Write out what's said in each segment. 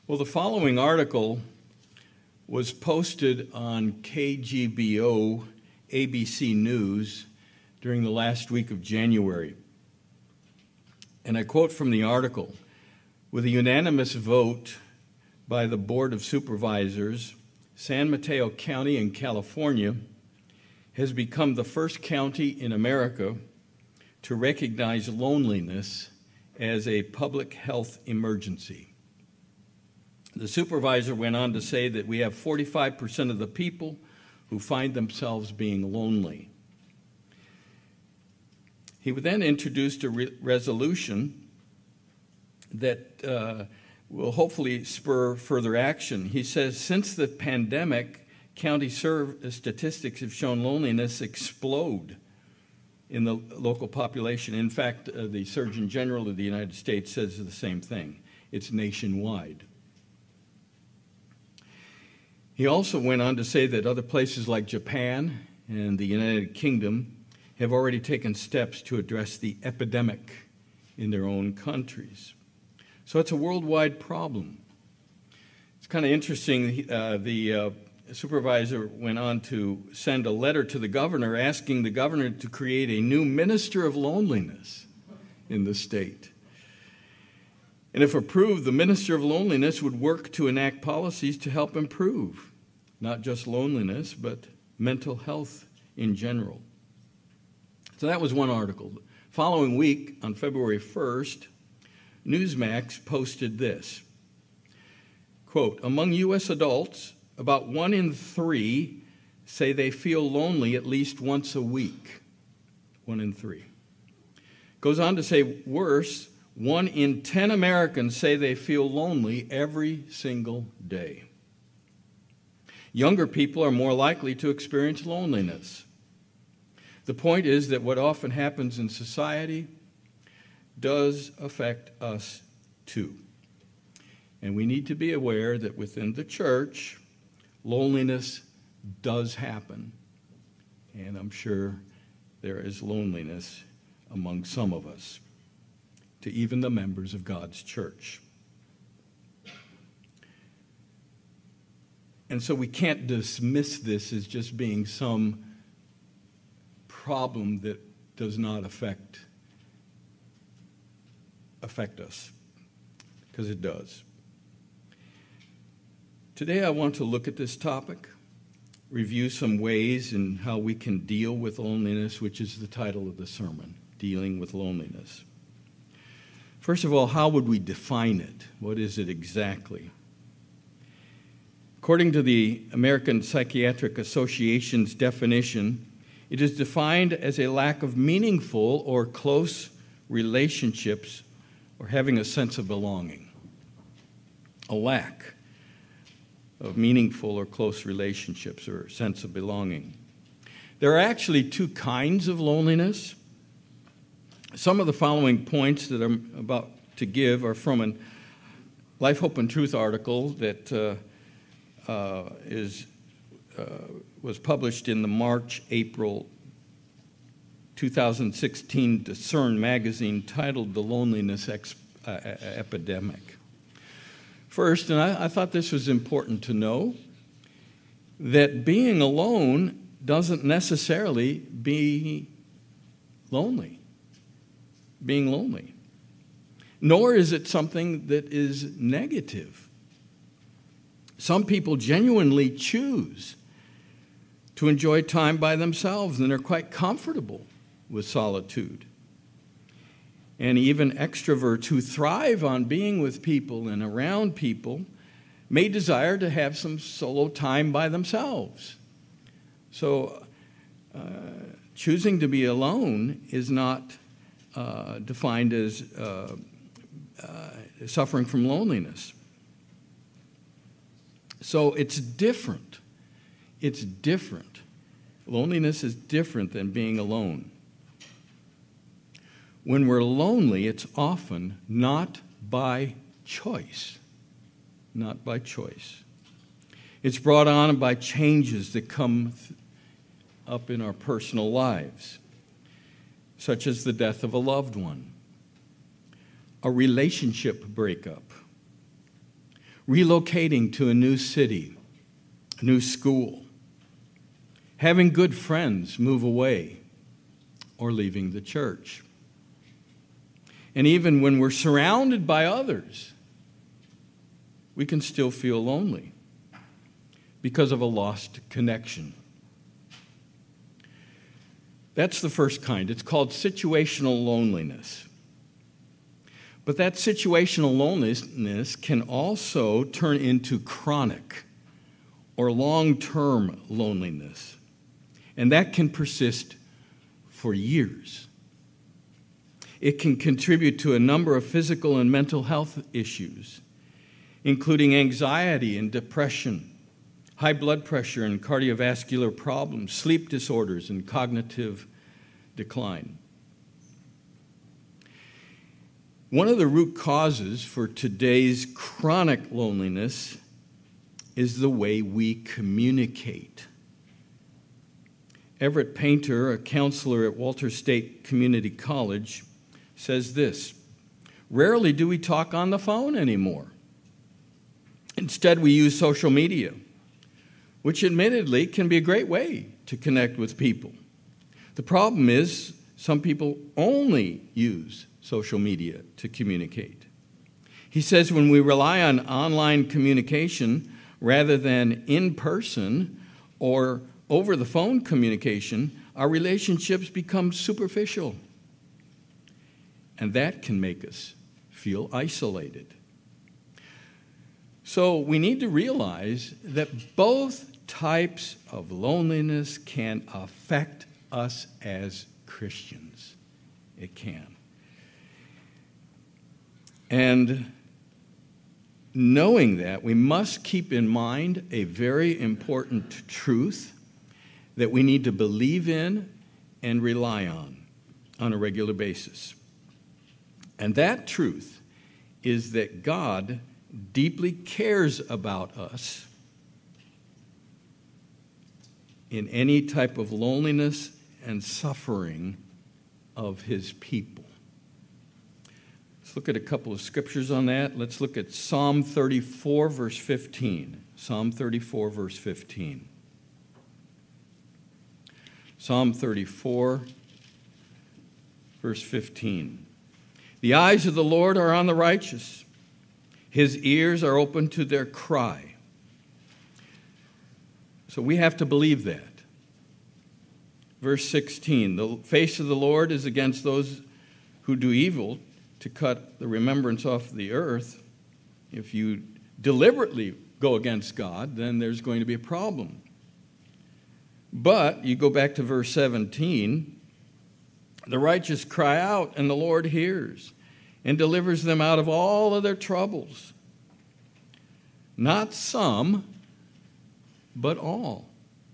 Well, the following article was posted on KGBO ABC News during the last week of January. And I quote from the article: "With a unanimous vote by the Board of Supervisors, San Mateo County in California has become the first county in America to recognize loneliness as a public health emergency." The supervisor went on to say that we have 45% of the people who find themselves being lonely. He then introduced a resolution that will hopefully spur further action. He says, since the pandemic, county statistics have shown loneliness explode in the local population. In fact, the Surgeon General of the United States says the same thing. It's nationwide. He also went on to say that other places like Japan and the United Kingdom have already taken steps to address the epidemic in their own countries. So it's a worldwide problem. It's kind of interesting. The supervisor went on to send a letter to the governor asking the governor to create a new minister of loneliness in the state. And if approved, the minister of loneliness would work to enact policies to help improve not just loneliness, but mental health in general. So that was one article. Following week, on February 1st, Newsmax posted this, quote, "Among U.S. adults, about 1 in 3 say they feel lonely at least once a week." 1 in 3. Goes on to say, worse, 1 in 10 Americans say they feel lonely every single day. Younger people are more likely to experience loneliness. The point is that what often happens in society does affect us too. And we need to be aware that within the church, loneliness does happen. And I'm sure there is loneliness among some of us, to even the members of God's church. And so we can't dismiss this as just being some problem that does not affect us, because it does. Today I want to look at this topic, review some ways in how we can deal with loneliness, which is the title of the sermon, Dealing with Loneliness. First of all, how would we define it? What is it exactly? According to the American Psychiatric Association's definition, it is defined as a lack of meaningful or close relationships or having a sense of belonging. A lack of meaningful or close relationships or sense of belonging. There are actually 2 kinds of loneliness. Some of the following points that I'm about to give are from a Life, Hope, and Truth article that was published in the March-April 2016 Discern magazine, titled "The Loneliness Epidemic." First, and I thought this was important to know, that being alone doesn't necessarily be lonely. Being lonely. Nor is it something that is negative. Some people genuinely choose to enjoy time by themselves and are quite comfortable with solitude. And even extroverts who thrive on being with people and around people may desire to have some solo time by themselves. So choosing to be alone is not defined as suffering from loneliness. So it's different. It's different. Loneliness is different than being alone. When we're lonely, it's often not by choice. Not by choice. It's brought on by changes that come up in our personal lives, such as the death of a loved one, a relationship breakup, relocating to a new city, a new school, having good friends move away, or leaving the church. And even when we're surrounded by others, we can still feel lonely because of a lost connection. That's the first kind. It's called situational loneliness. But that situational loneliness can also turn into chronic or long-term loneliness. And that can persist for years. It can contribute to a number of physical and mental health issues, including anxiety and depression, high blood pressure and cardiovascular problems, sleep disorders, and cognitive decline. One of the root causes for today's chronic loneliness is the way we communicate. Everett Painter, a counselor at Walters State Community College, says this: "Rarely do we talk on the phone anymore. Instead, we use social media, which admittedly can be a great way to connect with people. The problem is some people only use social media to communicate." He says when we rely on online communication rather than in-person or over-the-phone communication, our relationships become superficial. And that can make us feel isolated. So we need to realize that both types of loneliness can affect us as Christians. It can. And knowing that, we must keep in mind a very important truth that we need to believe in and rely on a regular basis. And that truth is that God deeply cares about us in any type of loneliness and suffering of His people. Let's look at a couple of scriptures on that. Let's look at Psalm 34, verse 15. Psalm 34, verse 15. Psalm 34, verse 15. "The eyes of the Lord are on the righteous. His ears are open to their cry." So we have to believe that. Verse 16, "The face of the Lord is against those who do evil, to cut the remembrance off the earth." If you deliberately go against God, then there's going to be a problem. But you go back to verse 17, "The righteous cry out, and the Lord hears, and delivers them out of all of their troubles." Not some, but all.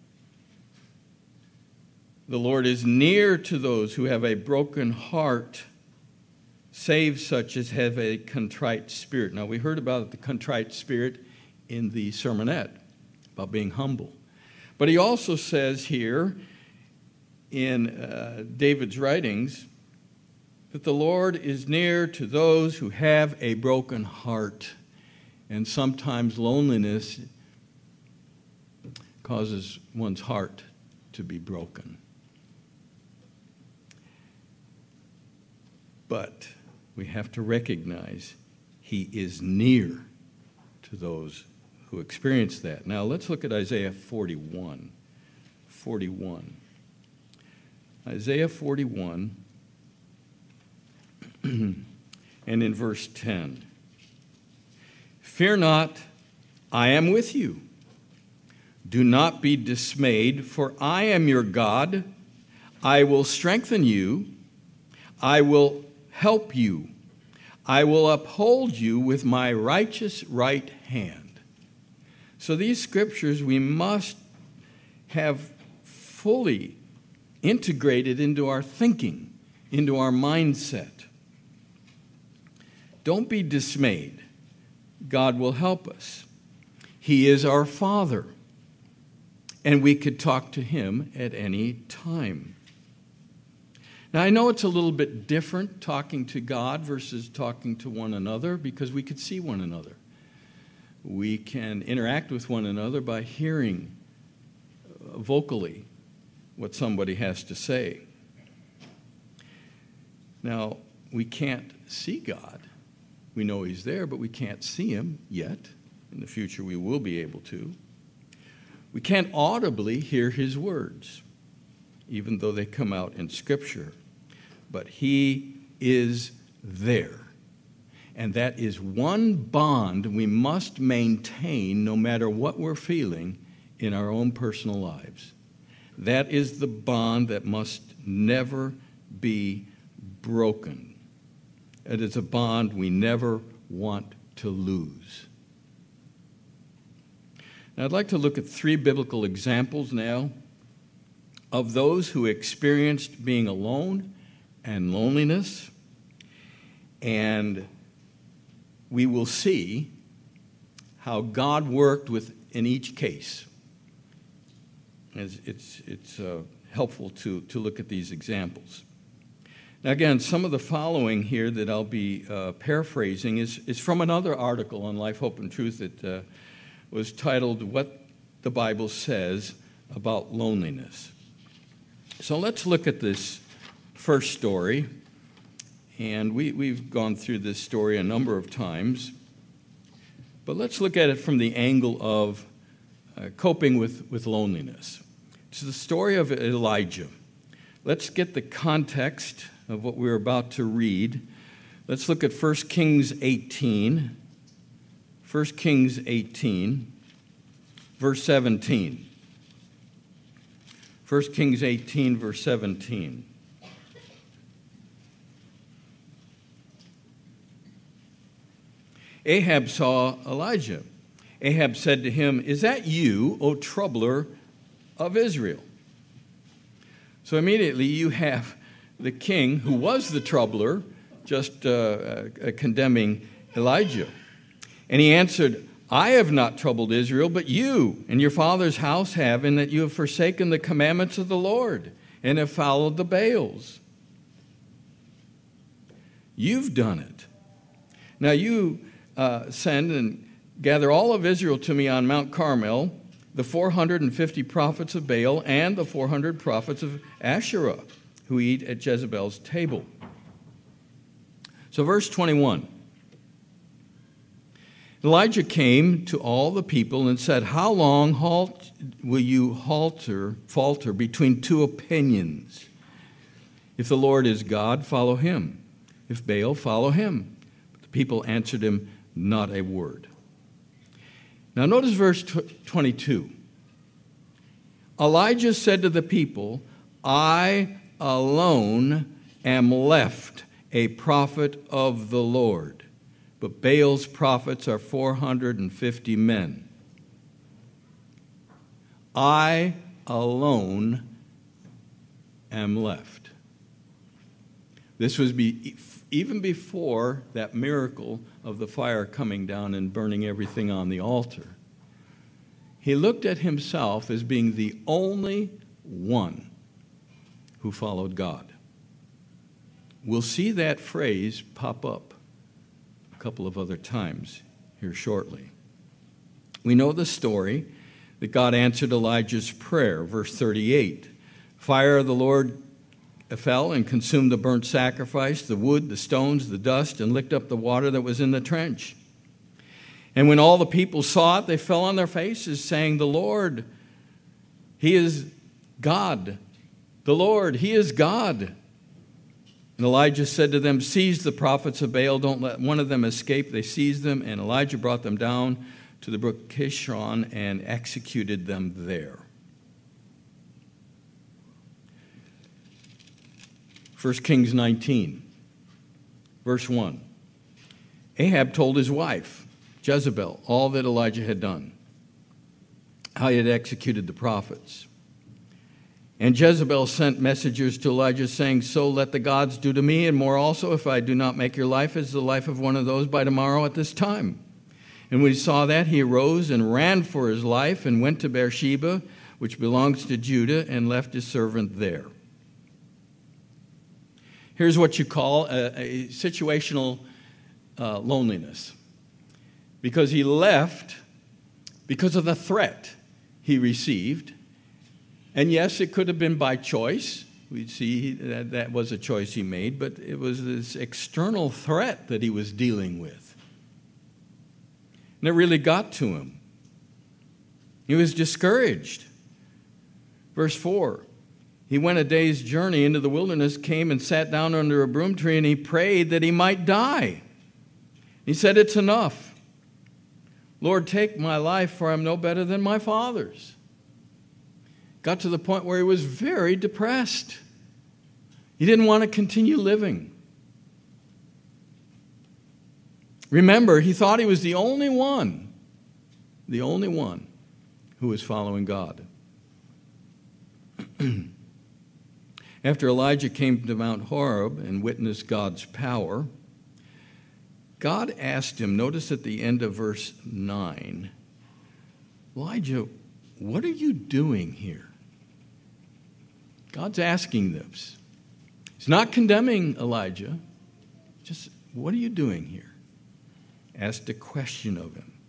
"The Lord is near to those who have a broken heart, save such as have a contrite spirit." Now, we heard about the contrite spirit in the sermonette, about being humble. But he also says here in David's writings that the Lord is near to those who have a broken heart. And sometimes loneliness causes one's heart to be broken. But we have to recognize He is near to those who experience that. Now let's look at Isaiah 41. Isaiah 41, and in verse 10. "Fear not, I am with you. Do not be dismayed, for I am your God. I will strengthen you. I will help you. I will uphold you with my righteous right hand." So these scriptures we must have fully integrated into our thinking, into our mindset. Don't be dismayed. God will help us. He is our Father, and we could talk to Him at any time. Now, I know it's a little bit different talking to God versus talking to one another because we could see one another. We can interact with one another by hearing vocally what somebody has to say. Now, we can't see God. We know He's there, but we can't see Him yet. In the future, we will be able to. We can't audibly hear His words, even though they come out in Scripture. But He is there. And that is one bond we must maintain no matter what we're feeling in our own personal lives. That is the bond that must never be broken. It is a bond we never want to lose. Now, I'd like to look at 3 biblical examples now of those who experienced being alone and loneliness, and we will see how God worked in each case. It's helpful to look at these examples. Now again, some of the following here that I'll be paraphrasing is from another article on Life, Hope, and Truth that was titled, What the Bible Says About Loneliness. So let's look at this first story. And we've gone through this story a number of times. But let's look at it from the angle of coping with loneliness. It's the story of Elijah. Let's get the context of what we're about to read. Let's look at 1 Kings 18. 1 Kings 18, verse 17. 1 Kings 18, verse 17. Ahab saw Elijah. Ahab said to him, "Is that you, O troubler of Israel?" So immediately you have the king, who was the troubler, just condemning Elijah. And he answered, "I have not troubled Israel, but you and your father's house have, in that you have forsaken the commandments of the Lord and have followed the Baals. You've done it. Now you send and gather all of Israel to me on Mount Carmel, the 450 prophets of Baal and the 400 prophets of Asherah who eat at Jezebel's table." So verse 21. Elijah came to all the people and said, "How long will you falter between 2 opinions? If the Lord is God, follow him. If Baal, follow him." But the people answered him not a word. Now notice verse 22. Elijah said to the people, "I alone am left a prophet of the Lord, but Baal's prophets are 450 men. I alone am left." This was even before that miracle of the fire coming down and burning everything on the altar. He looked at himself as being the only one who followed God. We'll see that phrase pop up a couple of other times here shortly. We know the story that God answered Elijah's prayer, verse 38. Fire of the Lord fell and consumed the burnt sacrifice, the wood, the stones, the dust, and licked up the water that was in the trench. And when all the people saw it, they fell on their faces, saying, "The Lord, He is God. The Lord, He is God." And Elijah said to them, "Seize the prophets of Baal, don't let one of them escape." They seized them, and Elijah brought them down to the brook Kishon and executed them there. 1 Kings 19, verse 1. Ahab told his wife, Jezebel, all that Elijah had done, how he had executed the prophets. And Jezebel sent messengers to Elijah, saying, "So let the gods do to me, and more also, if I do not make your life as the life of one of those by tomorrow at this time." And when he saw that, he arose and ran for his life and went to Beersheba, which belongs to Judah, and left his servant there. Here's what you call a situational loneliness. because he left because of the threat he received. And yes, it could have been by choice. We see that was a choice he made, but it was this external threat that he was dealing with. And it really got to him. He was discouraged. Verse 4, he went a day's journey into the wilderness, came and sat down under a broom tree, and he prayed that he might die. He said, "It's enough. Lord, take my life, for I'm no better than my fathers." Got to the point where he was very depressed. He didn't want to continue living. Remember, he thought he was the only one who was following God. After Elijah came to Mount Horeb and witnessed God's power, God asked him, notice at the end of verse 9, "Elijah, what are you doing here?" God's asking this. He's not condemning Elijah. Just, what are you doing here? Asked a question of him.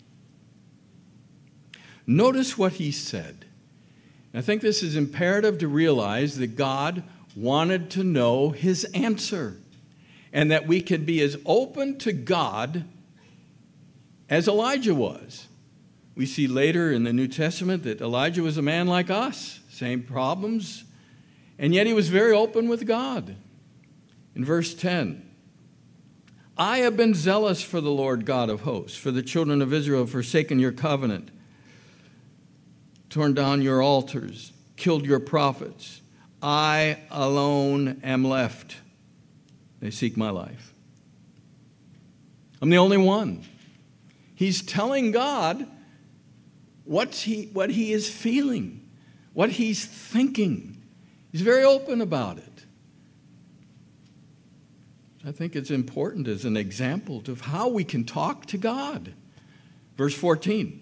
Notice what he said. I think this is imperative to realize that God wanted to know his answer, and that we can be as open to God as Elijah was. We see later in the New Testament that Elijah was a man like us, same problems, and yet he was very open with God. In verse 10, "I have been zealous for the Lord God of hosts, for the children of Israel have forsaken your covenant, torn down your altars, killed your prophets. I alone am left. They seek my life." I'm the only one. He's telling God what he is feeling, what he's thinking. He's very open about it. I think it's important as an example of how we can talk to God. Verse 14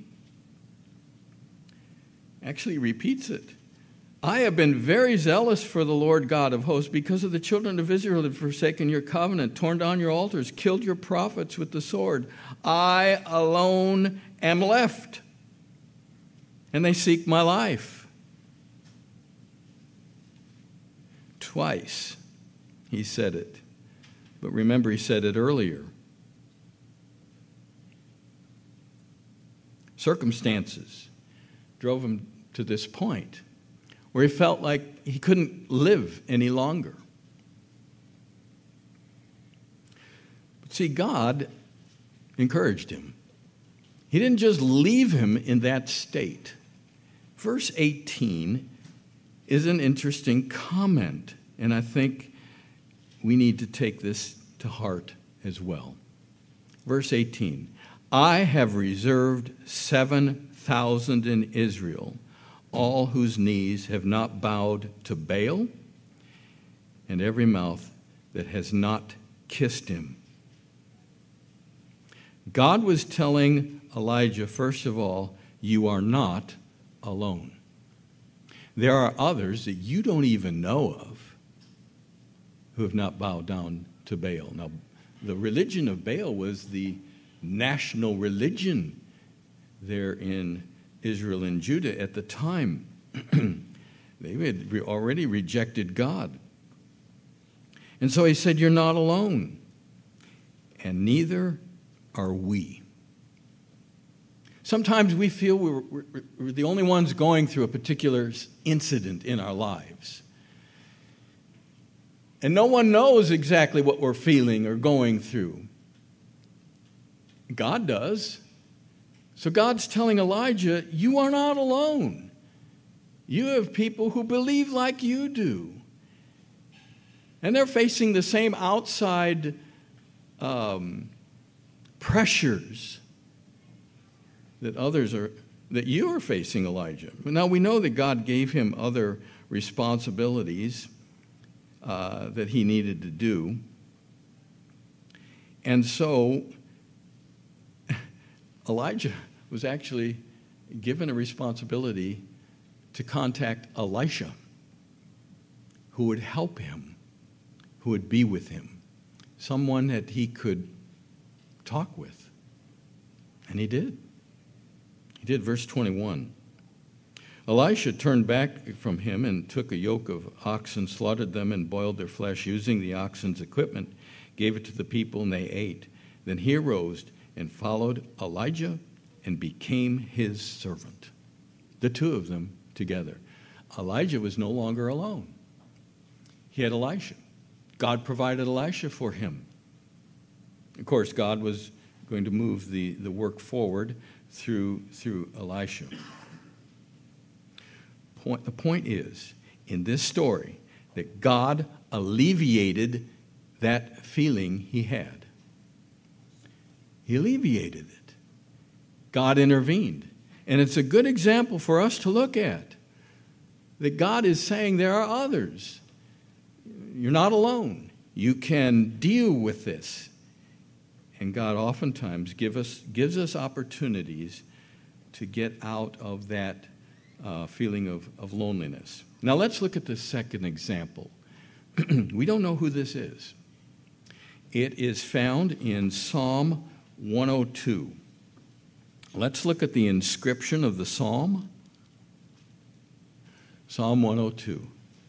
actually repeats it. "I have been very zealous for the Lord God of hosts because of the children of Israel have forsaken your covenant, torn down your altars, killed your prophets with the sword. I alone am left, and they seek my life." Twice he said it. But remember, he said it earlier. Circumstances drove him to this point where he felt like he couldn't live any longer. But see, God encouraged him. He didn't just leave him in that state. Verse 18 is an interesting comment, and I think we need to take this to heart as well. Verse 18, "I have reserved 7,000 in Israel, all whose knees have not bowed to Baal, and every mouth that has not kissed him." God was telling Elijah, first of all, you are not alone. There are others that you don't even know of who have not bowed down to Baal. Now, the religion of Baal was the national religion there in Israel and Judah at the time. They had already rejected God. And so he said, you're not alone, and neither are we. Sometimes we feel we're the only ones going through a particular incident in our lives. And no one knows exactly what we're feeling or going through. God does. So God's telling Elijah, you are not alone. You have people who believe like you do. And they're facing the same outside pressures that you are facing, Elijah. Now, we know that God gave him other responsibilities that he needed to do. And so Elijah was actually given a responsibility to contact Elisha, who would help him, who would be with him, someone that he could talk with. And he did. He did. Verse 21. Elisha turned back from him and took a yoke of oxen, slaughtered them, and boiled their flesh using the oxen's equipment, gave it to the people, and they ate. Then he arose and followed Elijah and became his servant. The two of them together. Elijah was no longer alone. He had Elisha. God provided Elisha for him. Of course, God was going to move the work forward through Elisha. The point is, in this story, that God alleviated that feeling he had. He alleviated it. God intervened. And it's a good example for us to look at. That God is saying there are others. You're not alone. You can deal with this. And God oftentimes gives us opportunities to get out of that feeling of loneliness. Now let's look at the second example. We don't know who this is. It is found in Psalm 102. Let's look at the inscription of the psalm. Psalm 102.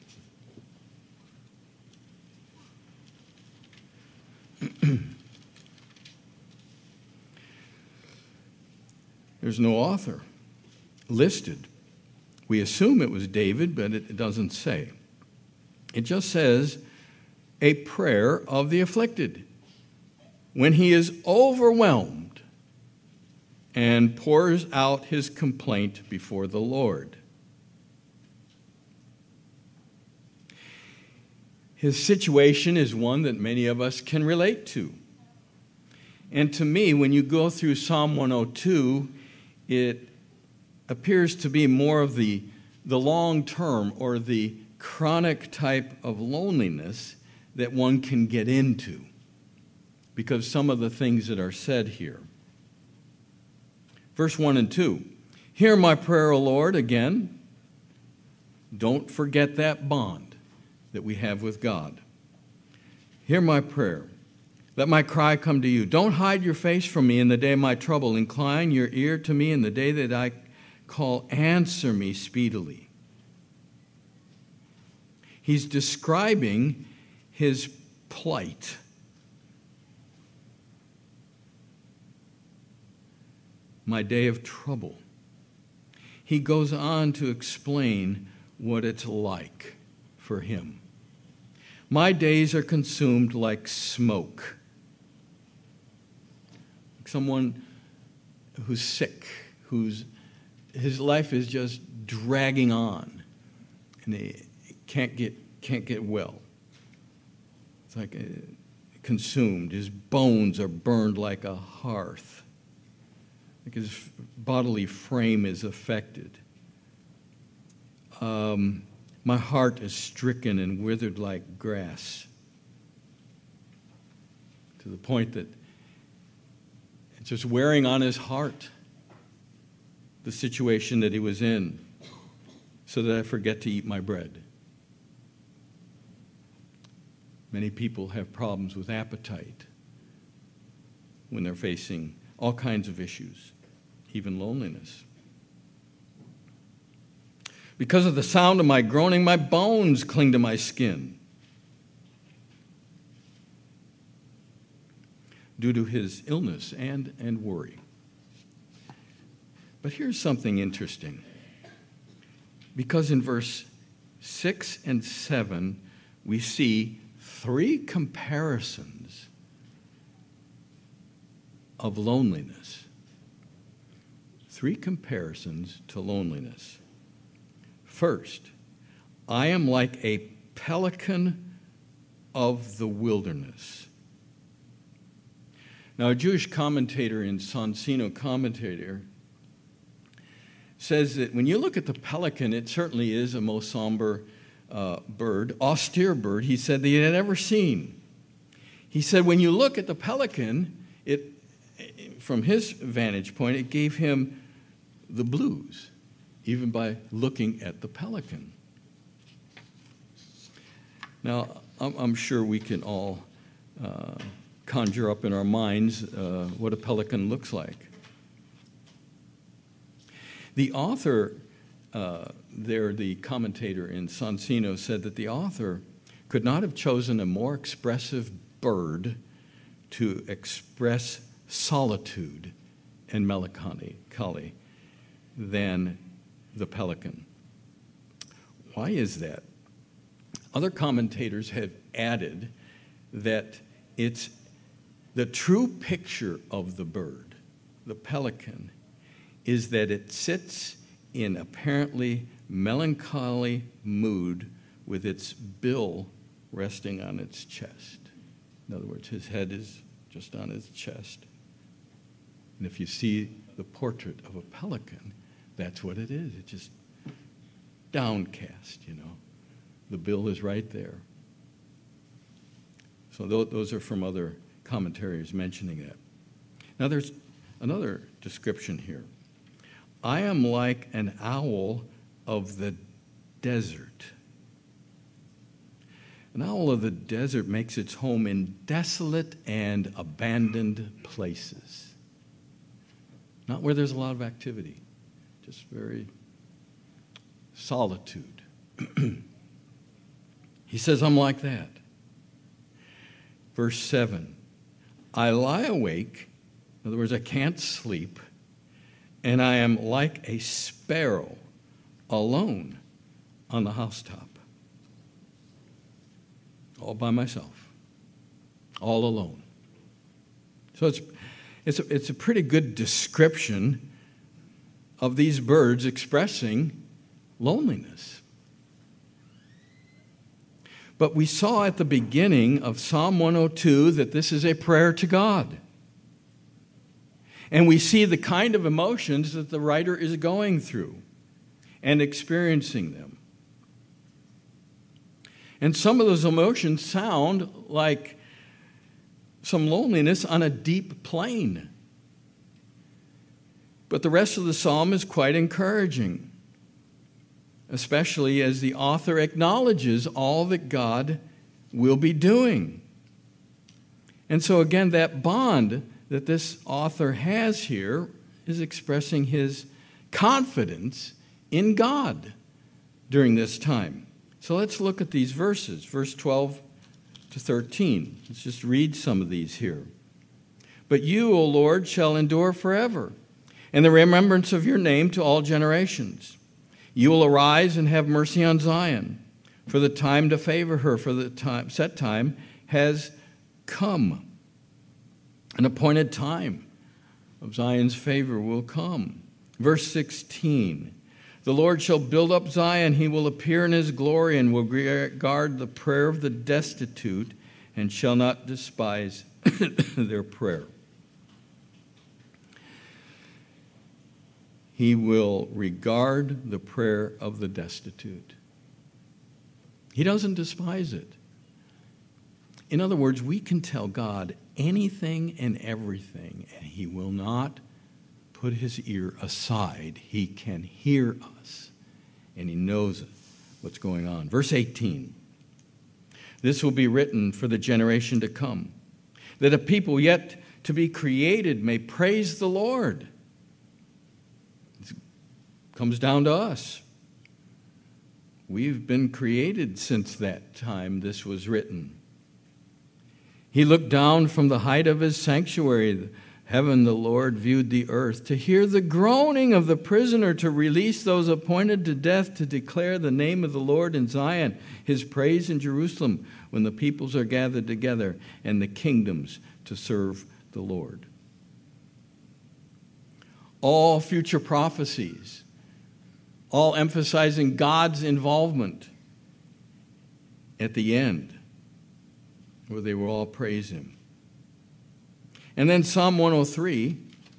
There's no author listed. We assume it was David, but it doesn't say. It just says, a prayer of the afflicted, when he is overwhelmed and pours out his complaint before the Lord. His situation is one that many of us can relate to. And to me, when you go through Psalm 102, it appears to be more of the long-term or the chronic type of loneliness that one can get into because some of the things that are said here. Verse 1 and 2. Hear my prayer, O Lord, again. Don't forget that bond that we have with God. Hear my prayer. Let my cry come to you. Don't hide your face from me in the day of my trouble. Incline your ear to me in the day that I call. Answer me speedily. He's describing his plight. My day of trouble. He goes on to explain what it's like for him. My days are consumed like smoke. Someone who's sick, his life is just dragging on, and they can't get well. It's like consumed. His bones are burned like a hearth. Like his bodily frame is affected. My heart is stricken and withered like grass. To the point that it's just wearing on his heart, the situation that he was in, so that I forget to eat my bread. Many people have problems with appetite when they're facing all kinds of issues, even loneliness. Because of the sound of my groaning, my bones cling to my skin. Due to his illness and worry. But here's something interesting. Because in verse 6 and 7, we see 3 comparisons of loneliness. 3 comparisons to loneliness. First, I am like a pelican of the wilderness. Now, a Jewish commentator in Sonsino Commentator says that when you look at the pelican, it certainly is a most somber bird, austere bird, he said, that he had ever seen. He said when you look at the pelican, from his vantage point, it gave him the blues, even by looking at the pelican. Now, I'm sure we can all conjure up in our minds what a pelican looks like. The author, the commentator in Sonsino, said that the author could not have chosen a more expressive bird to express solitude and melancholy than the pelican. Why is that? Other commentators have added that it's the true picture of the bird, the pelican, is that it sits in apparently melancholy mood with its bill resting on its chest. In other words, his head is just on his chest. And if you see the portrait of a pelican, that's what it is. It's just downcast, The bill is right there. So those are from other commentaries mentioning that. Now there's another description here. I am like an owl of the desert. An owl of the desert makes its home in desolate and abandoned places. Not where there's a lot of activity, just very solitude. He says, I'm like that. Verse 7, I lie awake, in other words, I can't sleep, and I am like a sparrow alone on the housetop. All by myself, all alone. So it's a pretty good description of these birds expressing loneliness. But we saw at the beginning of Psalm 102 that this is a prayer to God. And we see the kind of emotions that the writer is going through and experiencing them. And some of those emotions sound like some loneliness on a deep plane. But the rest of the psalm is quite encouraging, especially as the author acknowledges all that God will be doing. And so again, that bond that this author has here is expressing his confidence in God during this time. So let's look at these verses, verse 12 to 13. Let's just read some of these here. But you, O Lord, shall endure forever, and the remembrance of your name to all generations. You will arise and have mercy on Zion, for the time to favor her, for the set time has come. An appointed time of Zion's favor will come. Verse 16. The Lord shall build up Zion. He will appear in his glory and will regard the prayer of the destitute and shall not despise their prayer. He will regard the prayer of the destitute. He doesn't despise it. In other words, we can tell God anything and everything, and he will not put his ear aside. He can hear us, and he knows what's going on. Verse 18, this will be written for the generation to come, that a people yet to be created may praise the Lord. It comes down to us. We've been created since that time this was written. He looked down from the height of his sanctuary. Heaven, the Lord viewed the earth, to hear the groaning of the prisoner, to release those appointed to death, to declare the name of the Lord in Zion, his praise in Jerusalem, when the peoples are gathered together, and the kingdoms to serve the Lord. All future prophecies, all emphasizing God's involvement at the end, where they will all praise him. And then Psalm 103,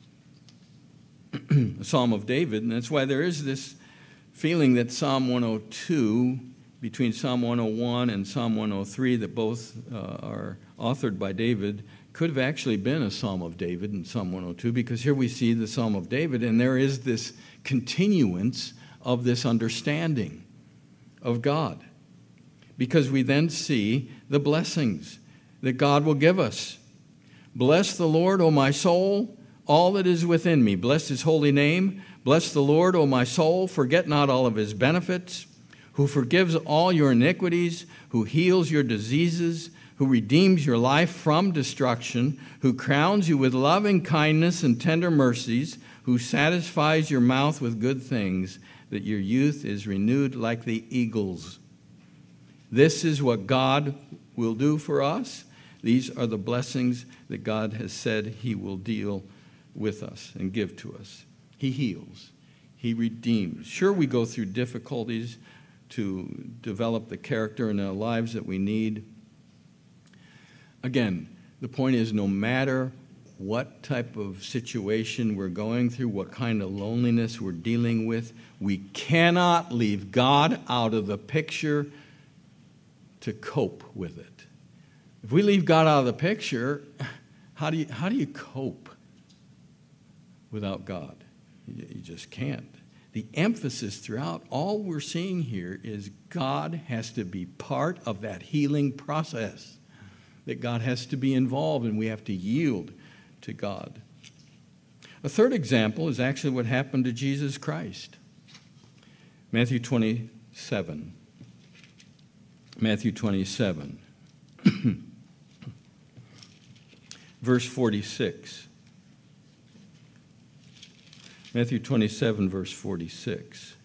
a Psalm of David, and that's why there is this feeling that Psalm 102, between Psalm 101 and Psalm 103, that both are authored by David, could have actually been a Psalm of David in Psalm 102, because here we see the Psalm of David, and there is this continuance of this understanding of God, because we then see the blessings that God will give us. Bless the Lord, O my soul. all that is within me. Bless his holy name. Bless the Lord, O my soul. Forget not all of his benefits, who forgives all your iniquities, who heals your diseases, who redeems your life from destruction, who crowns you with loving kindness and tender mercies, who satisfies your mouth with good things, that your youth is renewed like the eagles. This is what God will do for us. These are the blessings that God has said he will deal with us and give to us. He heals. He redeems. Sure, we go through difficulties to develop the character in our lives that we need. Again, the point is, no matter what type of situation we're going through, what kind of loneliness we're dealing with, we cannot leave God out of the picture to cope with it. If we leave God out of the picture, how do you cope without God? You just can't. The emphasis throughout all we're seeing here is God has to be part of that healing process, that God has to be involved, and we have to yield to God. A third example is actually what happened to Jesus Christ. Matthew 27. Matthew 27, verse 46. Matthew 27, verse 46.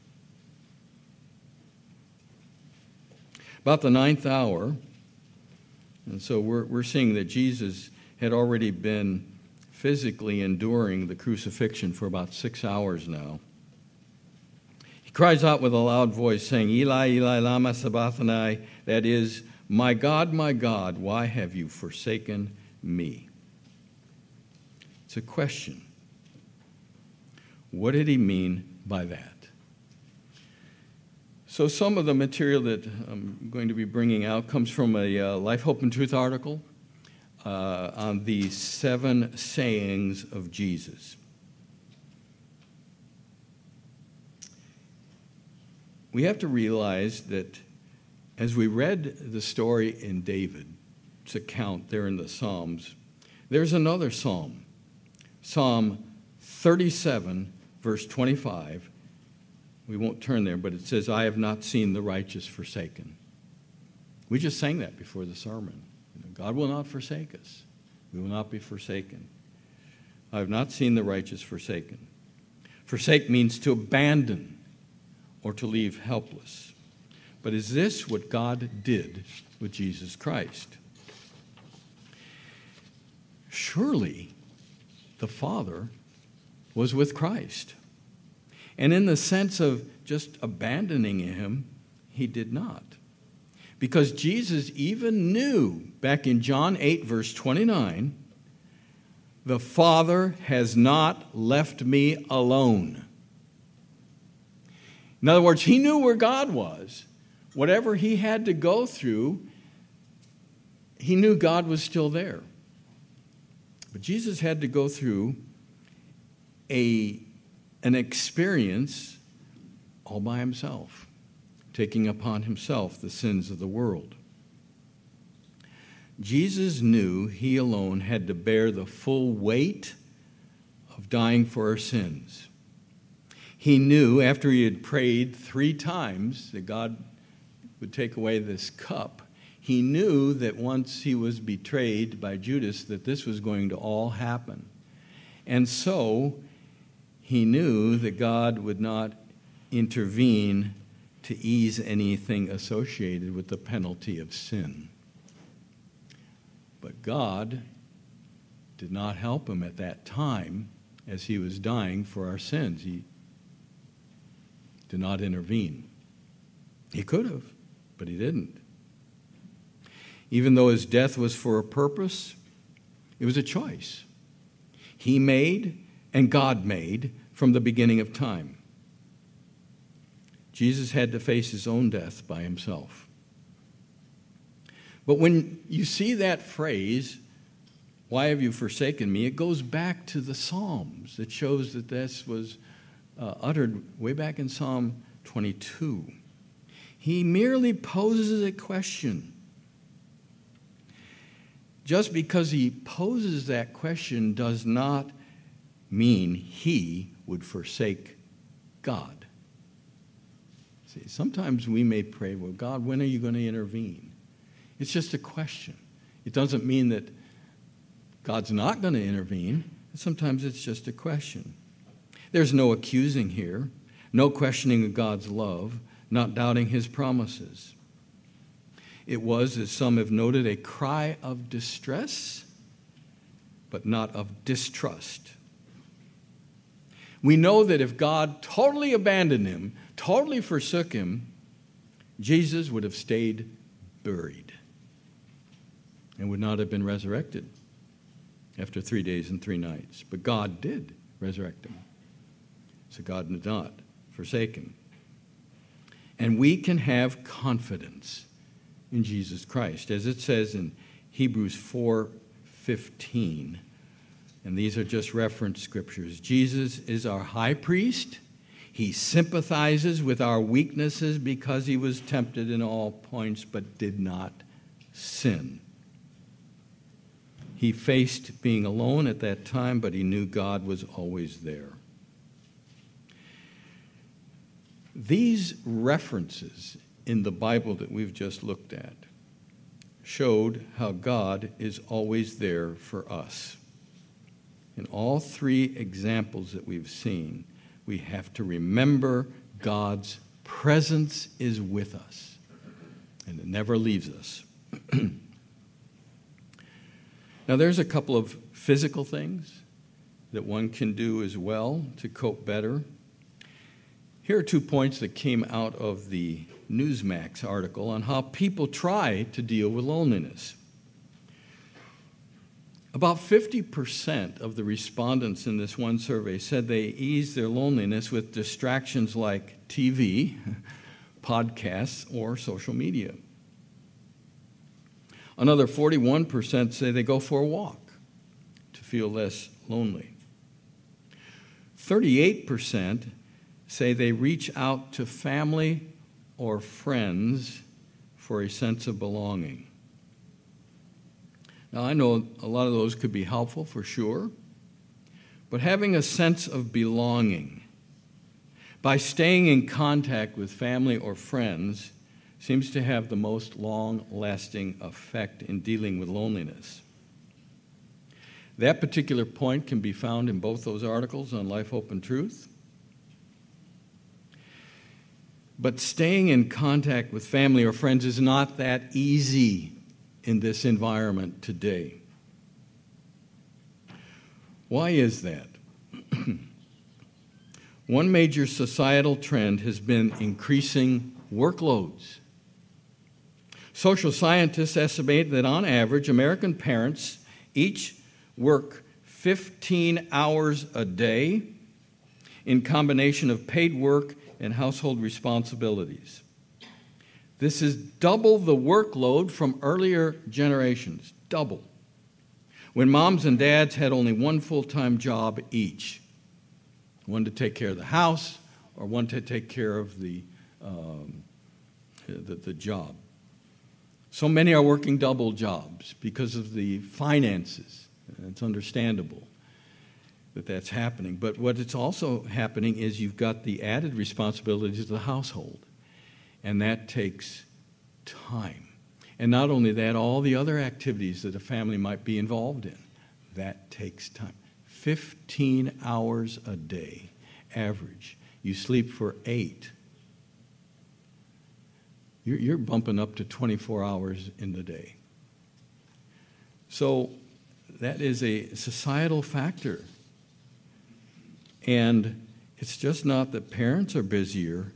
About the 9th hour, and so we're seeing that Jesus had already been physically enduring the crucifixion for about 6 hours now. He cries out with a loud voice, saying, Eli, Eli, lama sabachthani, that is, my God, why have you forsaken me? It's a question. What did he mean by that? So some of the material that I'm going to be bringing out comes from a Life, Hope, and Truth article on the 7 sayings of Jesus. We have to realize that as we read the story in David's account there in the Psalms, there's another psalm, Psalm 37, verse 25. We won't turn there, but it says, I have not seen the righteous forsaken. We just sang that before the sermon. God will not forsake us. We will not be forsaken. I have not seen the righteous forsaken. Forsake means to abandon or to leave helpless. But is this what God did with Jesus Christ? Surely the Father was with Christ. And in the sense of just abandoning him, he did not. Because Jesus even knew, back in John 8, verse 29, the Father has not left me alone. In other words, he knew where God was. Whatever he had to go through, he knew God was still there. But Jesus had to go through an experience all by himself, taking upon himself the sins of the world. Jesus knew he alone had to bear the full weight of dying for our sins. He knew after he had prayed 3 times that God would take away this cup, he knew that once he was betrayed by Judas that this was going to all happen. And so he knew that God would not intervene to ease anything associated with the penalty of sin. But God did not help him at that time as he was dying for our sins. He did not intervene. He could have, but he didn't. Even though his death was for a purpose, it was a choice he made and God made from the beginning of time. Jesus had to face his own death by himself. But when you see that phrase, why have you forsaken me, it goes back to the Psalms. It shows that this was uttered way back in Psalm 22. He merely poses a question. Just because he poses that question does not mean he would forsake God. See, sometimes we may pray, well, God, when are you going to intervene? It's just a question. It doesn't mean that God's not going to intervene. Sometimes it's just a question. There's no accusing here, no questioning of God's love, not doubting his promises. It was, as some have noted, a cry of distress, but not of distrust. We know that if God totally abandoned him, totally forsook him, Jesus would have stayed buried and would not have been resurrected after 3 days and 3 nights. But God did resurrect him. So God did not forsake him. And we can have confidence in Jesus Christ. As it says in Hebrews 4:15, and these are just reference scriptures, Jesus is our high priest. He sympathizes with our weaknesses because he was tempted in all points but did not sin. He faced being alone at that time, but he knew God was always there. These references in the Bible that we've just looked at showed how God is always there for us. In all 3 examples that we've seen, we have to remember God's presence is with us, and it never leaves us. Now, there's a couple of physical things that one can do as well to cope better. Here are 2 points that came out of the Newsmax article on how people try to deal with loneliness. About 50% of the respondents in this one survey said they ease their loneliness with distractions like TV, podcasts, or social media. Another 41% say they go for a walk to feel less lonely. 38% say they reach out to family or friends for a sense of belonging. Now, I know a lot of those could be helpful for sure, but having a sense of belonging by staying in contact with family or friends seems to have the most long-lasting effect in dealing with loneliness. That particular point can be found in both those articles on Life, Hope, and Truth. But staying in contact with family or friends is not that easy in this environment today. Why is that? One major societal trend has been increasing workloads. Social scientists estimate that on average, American parents each work 15 hours a day in combination of paid work and household responsibilities. This is double the workload from earlier generations, double. When moms and dads had only one full-time job each, one to take care of the house or one to take care of the job. So many are working double jobs because of the finances. It's understandable that that's happening. But what it's also happening is you've got the added responsibilities of the household. And that takes time. And not only that, all the other activities that a family might be involved in, that takes time. 15 hours a day, average. You sleep for 8. You're bumping up to 24 hours in the day. So that is a societal factor. And it's just not that parents are busier.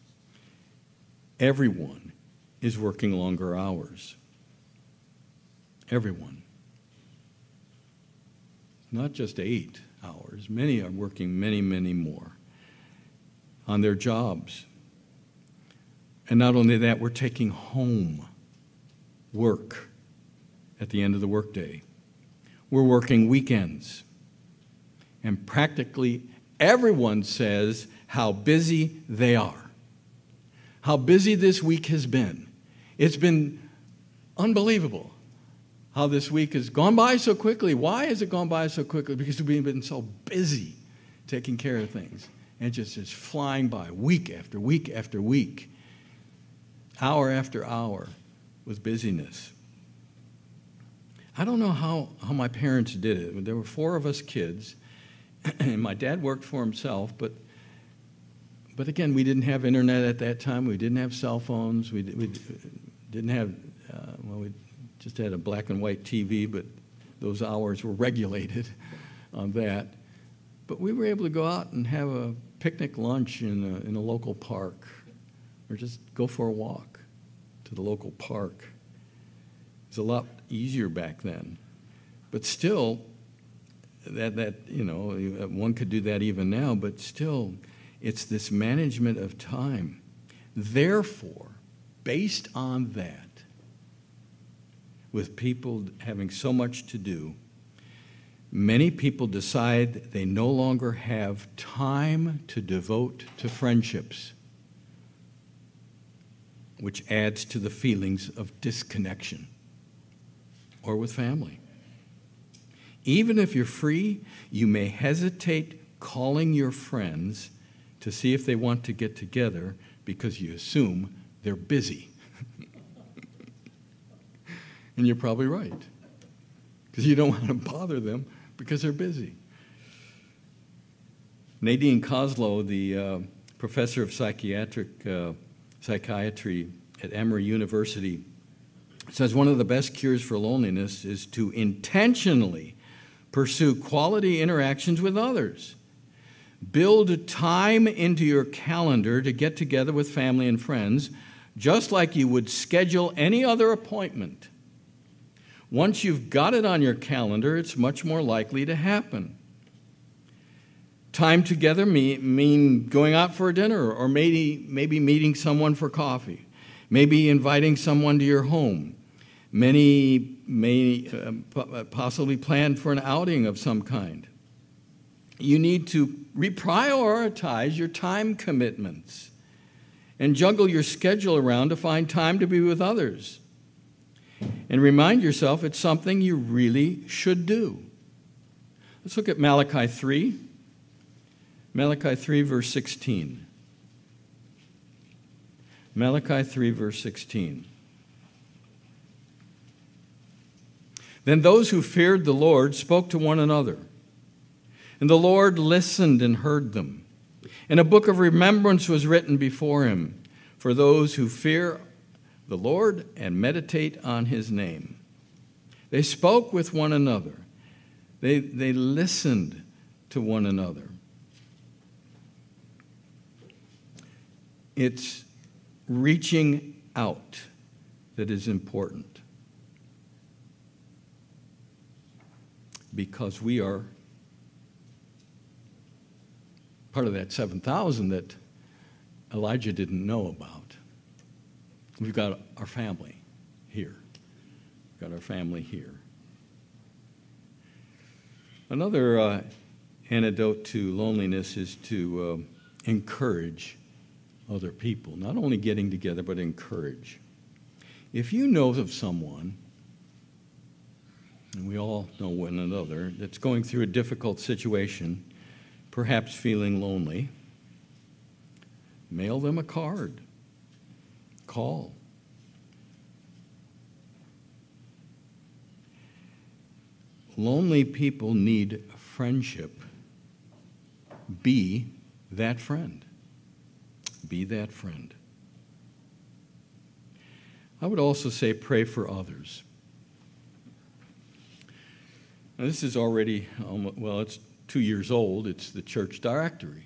Everyone is working longer hours. Everyone. Not just 8 hours. Many are working many, many more on their jobs. And not only that, we're taking home work at the end of the workday. We're working weekends. And practically everyone says how busy they are. How busy this week has been. It's been unbelievable. how this week has gone by so quickly. Why has it gone by so quickly? Because we've been so busy taking care of things. And just flying by week after week after week, hour after hour with busyness. I don't know how my parents did it. There were 4 of us kids, and my dad worked for himself, but again, we didn't have internet at that time. We didn't have cell phones. We didn't have, we just had a black and white TV, but those hours were regulated on that. But we were able to go out and have a picnic lunch in a local park, or just go for a walk to the local park. It was a lot easier back then. But still, one could do that even now, but still, it's this management of time. Therefore, based on that, with people having so much to do, many people decide they no longer have time to devote to friendships, which adds to the feelings of disconnection, or with family. Even if you're free, you may hesitate calling your friends to see if they want to get together because you assume they're busy. And you're probably right, because you don't want to bother them because they're busy. Nadine Kozlow, the professor of psychiatry at Emory University, says one of the best cures for loneliness is to intentionally pursue quality interactions with others. Build time into your calendar to get together with family and friends, just like you would schedule any other appointment. Once you've got it on your calendar, it's much more likely to happen. Time together mean going out for a dinner, or maybe meeting someone for coffee, maybe inviting someone to your home. Many may possibly plan for an outing of some kind. You need to reprioritize your time commitments and juggle your schedule around to find time to be with others. And remind yourself it's something you really should do. Let's look at Malachi 3. Malachi 3, verse 16. Malachi 3, verse 16. Then those who feared the Lord spoke to one another, and the Lord listened and heard them. And a book of remembrance was written before him for those who fear the Lord and meditate on his name. They spoke with one another. They listened to one another. It's reaching out that is important, because we are part of that 7,000 that Elijah didn't know about. We've got our family here. We've got our family here. Another antidote to loneliness is to encourage other people. Not only getting together, but encourage. If you know of someone, and we all know one another, that's going through a difficult situation, perhaps feeling lonely, mail them a card. Call. Lonely people need friendship. Be that friend. Be that friend. I would also say pray for others. Now, this is already, it's 2 years old. It's the church directory.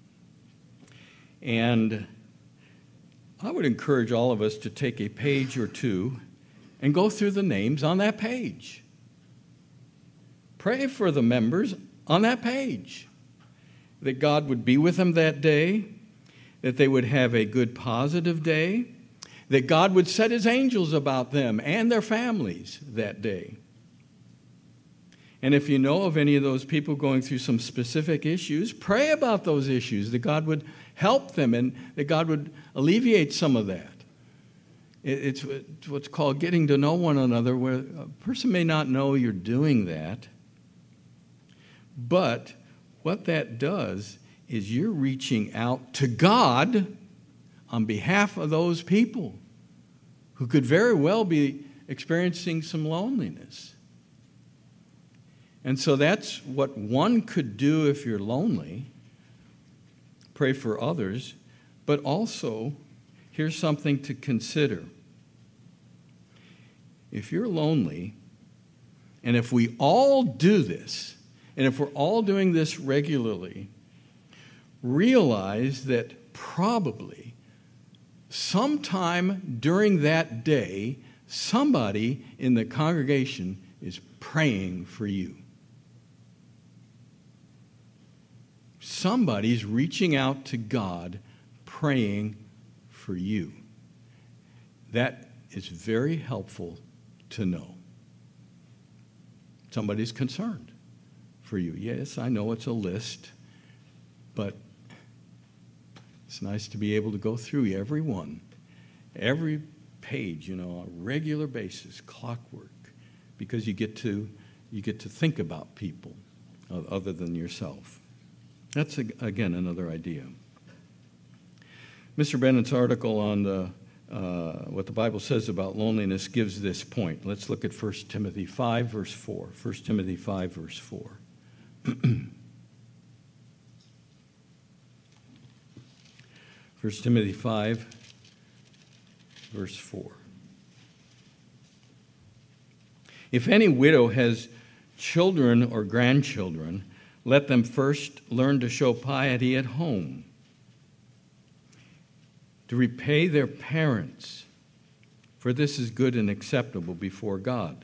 And I would encourage all of us to take a page or two and go through the names on that page. Pray for the members on that page, that God would be with them that day, that they would have a good, positive day, that God would set his angels about them and their families that day. And if you know of any of those people going through some specific issues, pray about those issues, that God would help them and that God would alleviate some of that. It's what's called getting to know one another, where a person may not know you're doing that, but what that does is you're reaching out to God on behalf of those people who could very well be experiencing some loneliness. And so that's what one could do if you're lonely. Pray for others, but also here's something to consider. If you're lonely, and if we all do this, and if we're all doing this regularly, realize that probably sometime during that day, somebody in the congregation is praying for you. Somebody's reaching out to God, praying for you. That is very helpful to know. Somebody's concerned for you. Yes, I know it's a list, but it's nice to be able to go through every one, every page, on a regular basis, clockwork, because you get to think about people other than yourself. That's, again, another idea. Mr. Bennett's article on what the Bible says about loneliness gives this point. Let's look at 1 Timothy 5, verse 4. 1 Timothy 5, verse 4. 1 Timothy 5, verse 4. If any widow has children or grandchildren, let them first learn to show piety at home, to repay their parents, for this is good and acceptable before God.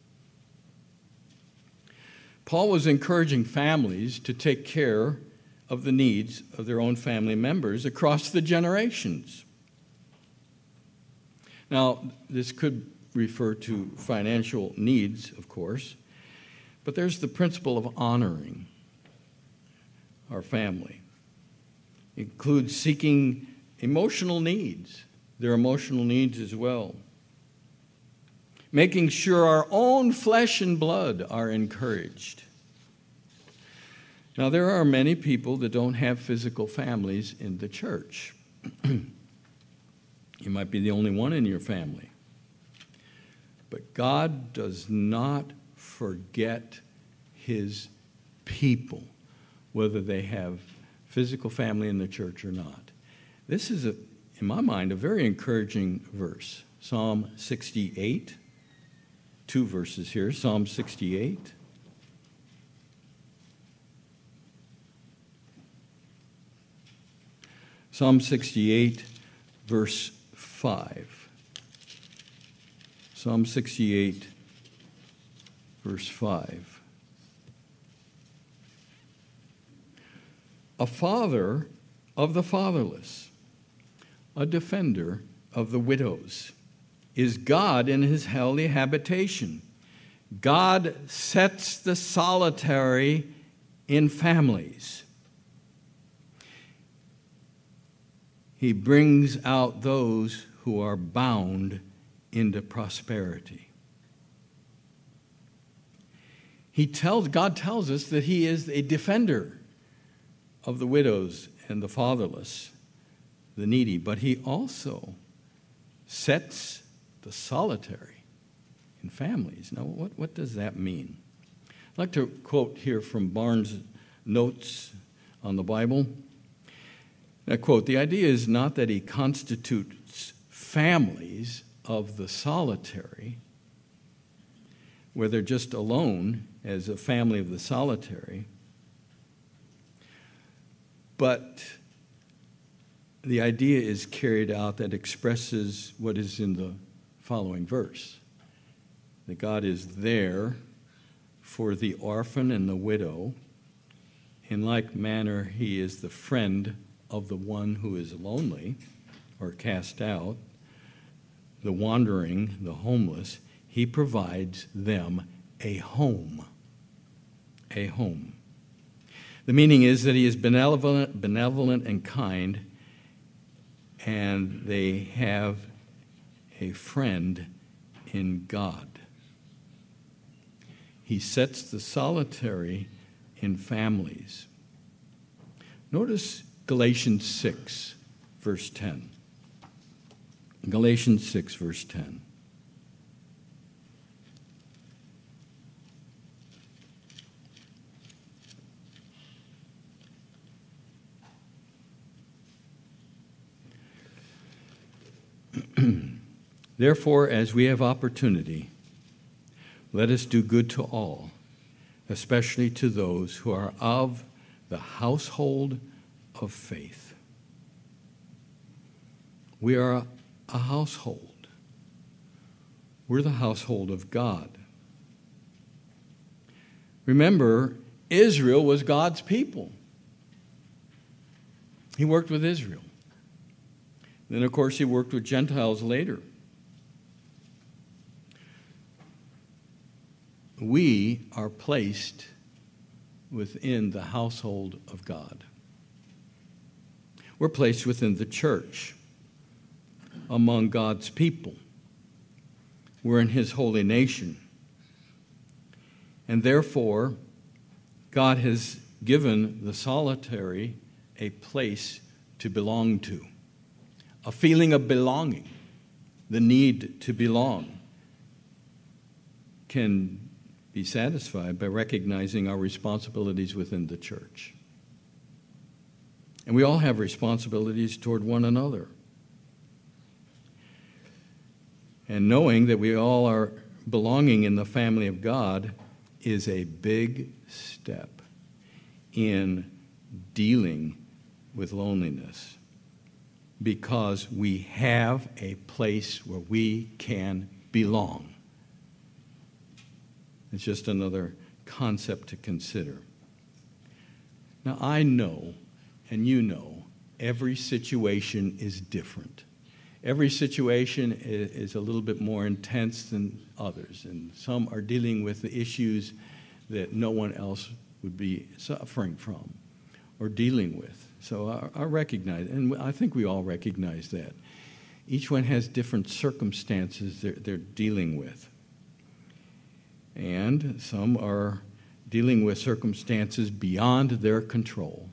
Paul was encouraging families to take care of the needs of their own family members across the generations. Now, this could refer to financial needs, of course, but there's the principle of honoring our family. It includes seeking emotional needs, their emotional needs as well. Making sure our own flesh and blood are encouraged. Now, there are many people that don't have physical families in the church. You might be the only one in your family. But God does not forget his people, whether they have physical family in the church or not. This is, in my mind, a very encouraging verse. Psalm 68, 2 verses here. Psalm 68. Psalm 68, verse 5. Psalm 68, verse 5. A father of the fatherless, a defender of the widows, is God in his holy habitation. God sets the solitary in families. He brings out those who are bound into prosperity. God tells us that he is a defender of the widows and the fatherless, the needy, but he also sets the solitary in families. Now, what does that mean? I'd like to quote here from Barnes' notes on the Bible. I quote, "The idea is not that he constitutes families of the solitary, where they're just alone as a family of the solitary, but the idea is carried out that expresses what is in the following verse, that God is there for the orphan and the widow. In like manner, he is the friend of the one who is lonely or cast out, the wandering, the homeless. He provides them a home. A home. The meaning is that he is benevolent and kind, and they have a friend in God. He sets the solitary in families. Notice Galatians 6, verse 10. Galatians 6, verse 10. Therefore, as we have opportunity, let us do good to all, especially to those who are of the household of faith. We are a household. We're the household of God. Remember, Israel was God's people. He worked with Israel. Then, of course, he worked with Gentiles later. We are placed within the household of God. We're placed within the church, among God's people. We're in his holy nation. And therefore, God has given the solitary a place to belong to, a feeling of belonging, the need to belong can be satisfied by recognizing our responsibilities within the church. And we all have responsibilities toward one another. And knowing that we all are belonging in the family of God is a big step in dealing with loneliness, because we have a place where we can belong. It's just another concept to consider. Now, I know, and you know, every situation is different. Every situation is a little bit more intense than others, and some are dealing with the issues that no one else would be suffering from or dealing with. So I recognize, and I think we all recognize that. Each one has different circumstances they're dealing with. And some are dealing with circumstances beyond their control.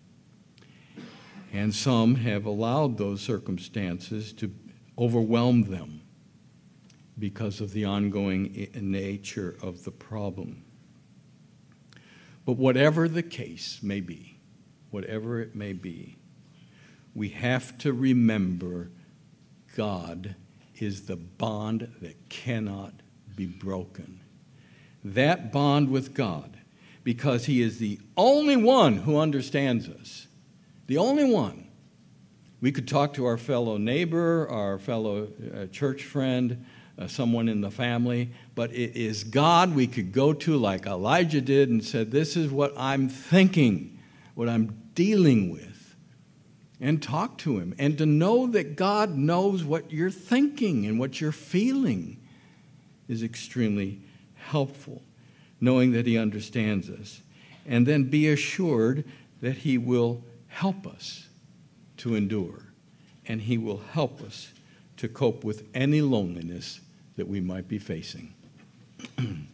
And some have allowed those circumstances to overwhelm them because of the ongoing nature of the problem. But whatever the case may be, whatever it may be, we have to remember God is the bond that cannot be broken. That bond with God, because he is the only one who understands us, the only one. We could talk to our fellow neighbor, our fellow church friend, someone in the family, but it is God we could go to like Elijah did and said, this is what I'm thinking, what I'm dealing with, and talk to him. And to know that God knows what you're thinking and what you're feeling is extremely helpful, knowing that he understands us. And then be assured that he will help us to endure, and he will help us to cope with any loneliness that we might be facing.